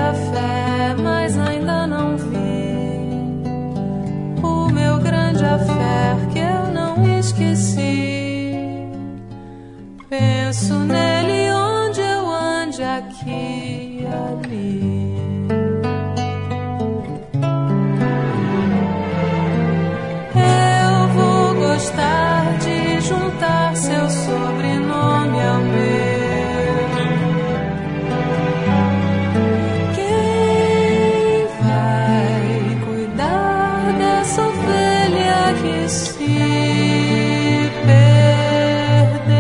a fé, mas ainda não vi o meu grande afé que eu não esqueci. Penso nele onde eu ande, aqui e ali. Eu vou gostar de juntar seu sobrenome ao meu. Quem vai cuidar dessa ovelha que se perdeu?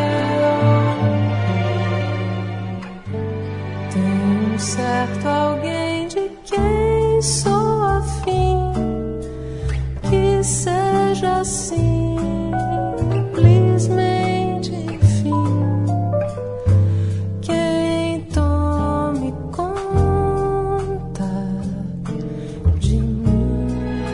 Tem um certo alguém de quem sou afim, que seja simplesmente enfim quem tome conta de mim.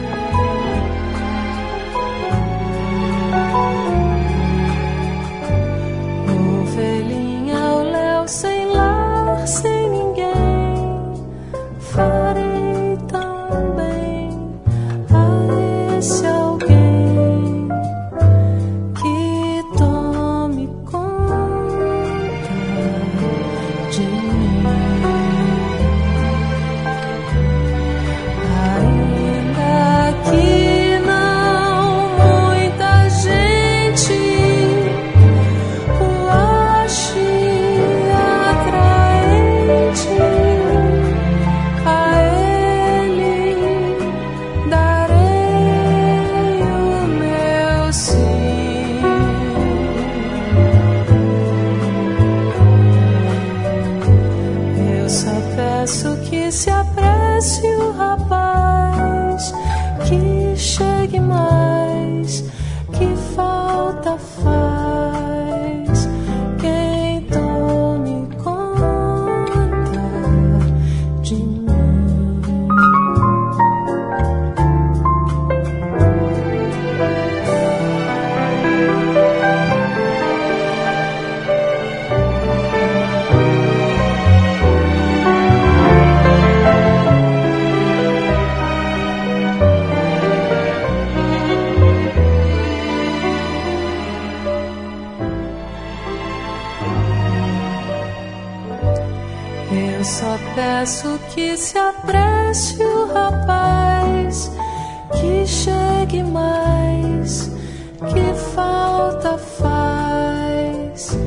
Ovelhinha ao léu, sem lar, sem ninguém, farei também a esse alguém que tome conta de mim. Ainda que não muita gente o ache atraente, a ele darei o meu sim. Eu só peço que se apresse o rapaz, que chegue mais, que falta faz quem tome conta de mim. Eu só peço que se apresse o rapaz, que chegue mais, que falta faz